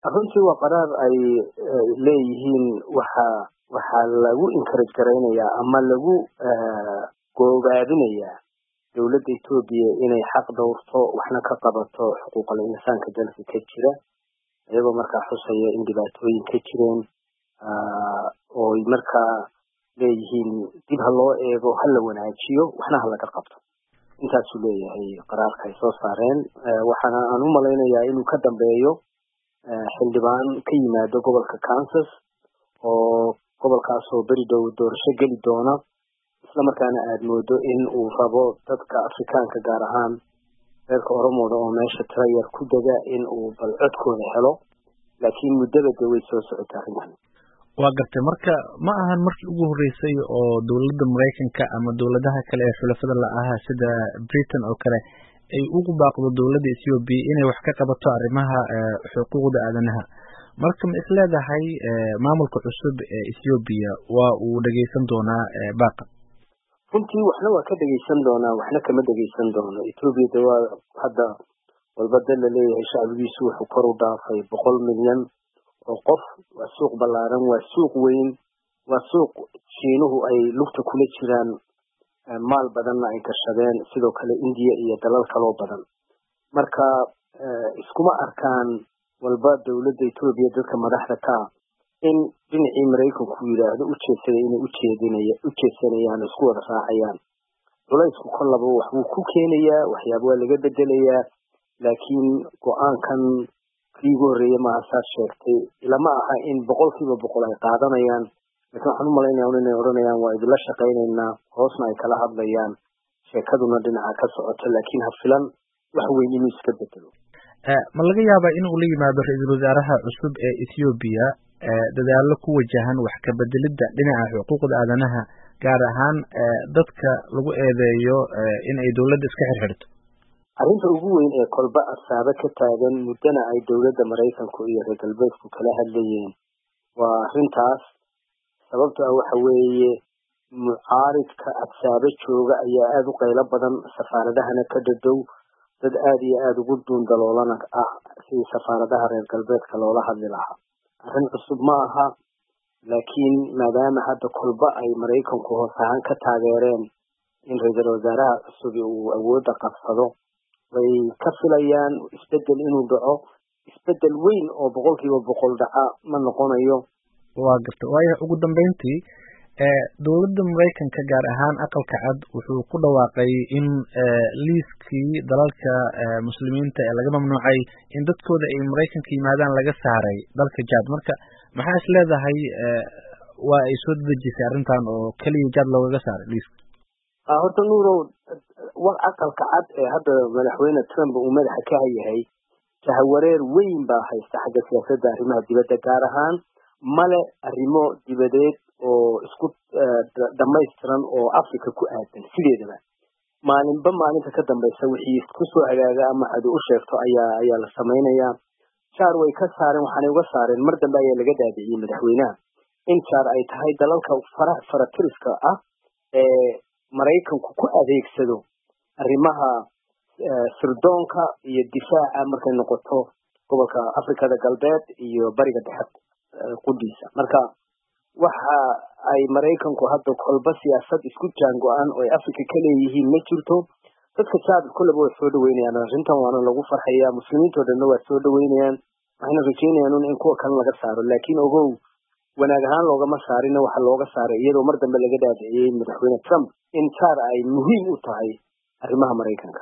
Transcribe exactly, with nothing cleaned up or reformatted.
runtii waa qaraar ay leeyihiin waxa waxa lagu encourage gareynayaa ama lagu goobaabinayaa dawladda Itoobiya inay xaq dhowrto waxna ka qabato xuquuqul insaanka dalka ka jira iyagoo markaa xusaya in dhibaatooyin ka jireen oo markaa leeyihiin dib ha loo eego ha la wanaajiyo waxna ha laga qabto intaasuu leeyahay qaraarka ay soo saareen waxaana aan u malaynayaa inuu ka dambeeyo xildhibaan ka yimaado gobolka Kansas oo gobolkaasoo beri dhow doorasho geli doona isla markaana aad moodo in uu rabo dadka Afrikaanka gaar ahaan reerka Oromooda oo meesha tayar ku daga in uu bal codkooda helo laakiin muddada way soo socotaa arrintan waa gartay marka ma ahan markii ugu horeysay oo dawladda Mareykanka ama dawladaha kale ee xulafada la aha sida Britain oo kale ay ugu baaqdo dawladda Ethiopia inay wax ka qabato arrimaha xuquuqda aadanaha marka ma isleedahay maamulka cusub ee Ethiopia waa uu dhageysan doonaa baaqa runtii waxna waa ka dhageysan doonaa waxna kama dhageysan doono Ethiopia waa hadda walbada la leeyahay shacbigiisu wuxuu kor u dhaafay boqol milyan oo qof waa suuq ballaaran waa suuq weyn waa suuq Shiinuhu ay lugta kula jiraan maal badanna ay gashadeen sidoo kale India iyo dalal kale oo badan marka iskuma arkaan walba dawladda Itoobiya dadka madaxda ka in dhinacii Mareykanku yiraahdo u jeedsaday inay u jeedinaya u jeedsanayaan isku wada raacayaan culaysku kollaba wax uu ku keenayaa waxyaabo waa laga bedelayaa laakiin go'aankan kii horeeyay ma asaas sheegtay ilama aha in boqolkiiba boqol ay qaadanayaan laakiin waxaan u malaynayaa inay oranayaan waa idila shaqaynaynaa hoosna ay kala hadlayaan sheekaduna dhinaca ka socoto laakiin ha filan wax weyn inuu iska bedelo ma laga yaabaa in uu la yimaado ra'iisul wasaaraha cusub ee Ethiopia dadaallo ku wajahan wax ka bedelida dhinaca xuquuqda aadanaha gaar ahaan dadka lagu eedeeyo in ay dawladda iska xirxirto arrinta ugu weyn ee kolba asaaba ka taagan muddana ay dawladda Mareykanku iyo reer galbeedku kala hadlayeen waa arrintaas sababtoo ah waxa weeye mucaaridka asaaba jooga ayaa aad u qaylo badan safaaradahana ka dadow dad aad iyo aad ugu duundaloolana ah sidii safaaradaha reer galbeedka loola hadli lahaa arrin cusub ma aha laakiin maadaama hadda kolba ay Mareykanku hoos ahaan ka taageereen in ra'iisul wasaaraha cusub uu awoodda qabsado way ka filayaan isbedel inuu dhaco isbedel weyn oo boqolkiiba boqol dhaca ma noqonayo waa gartay waayo ugu dambeyntii ee dawladda Mareykanka gaar ahaan aqalka cad wuxuu ku dhawaaqay in liiskii dalalka muslimiinta ee laga mamnuucay in dadkooda ay Mareykanka yimaadaan laga saaray dalka Jad marka maxaa is leedahay waa ay soo dejisay arrintan oo kaliya Jad looga saaray liiska ah horta nuuro wax aqalka cad ee hadda madaxweyne Trump uu madaxa ka yahay jahawareer weyn baa haysta xagga siyaasadda arrimaha dibadda gaar ahaan male arrimo dibadeed oo isku dhamaystiran oo Afrika ku aadan sideedaba maalinba maalinta ka dambaysa wixii isku soo hagaaga ama cad u sheegto ayaa ayaa la sameeynaya char way ka saareen waxaan uga saareen mar dambe ayaa laga daabiciyay madaxweynaha in char ay tahay dalalka farax faratiriska ah ee Mareykanku ku adeegsado arrimaha sirdoonka iyo difaaca markay noqoto gobolka Afrikada galbeed iyo bariga dhexe quddiisa marka waxa ay Mareykanku hadda kolba siyaasad isku jaango'an oo Afrika ka leeyihiin ma jirto dadka Chad kulaba way soo dhaweynayaan arrintan waana lagu farxayaa muslimiinta dhanna waa soo dhaweynayaan waxayna rajeynayaan in kuwa kale laga saaro laakiin ogow wanaag ahaan loogama saarin waxa looga saaray iyadoo mar dambe laga daabiciyay madaxweyne Trump in Chad ay muhiim u tahay arrimaha Mareykanka